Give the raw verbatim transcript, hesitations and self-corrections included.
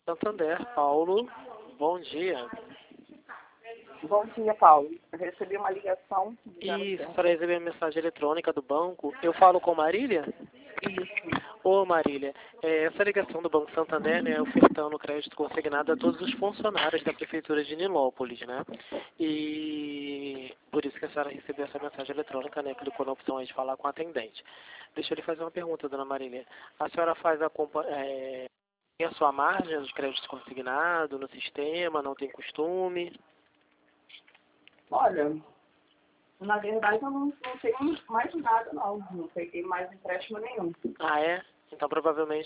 Santander, Paulo, bom dia. Bom dia, Paulo. Eu recebi uma ligação. Isso, para receber a mensagem eletrônica do banco. Eu falo com Marília? Isso. Ô Marília, é, essa ligação do Banco Santander, né, ofertando crédito consignado a todos os funcionários da Prefeitura de Nilópolis, né? E por isso que a senhora recebeu essa mensagem eletrônica, né? Clicou na opção aí de falar com a atendente. Deixa eu lhe fazer uma pergunta, dona Marília. A senhora faz a, é, tem a sua margem de crédito consignado no sistema, não tem costume? Olha, na verdade eu não, não tenho mais nada, não. Não peguei mais empréstimo nenhum. Ah, é? Então provavelmente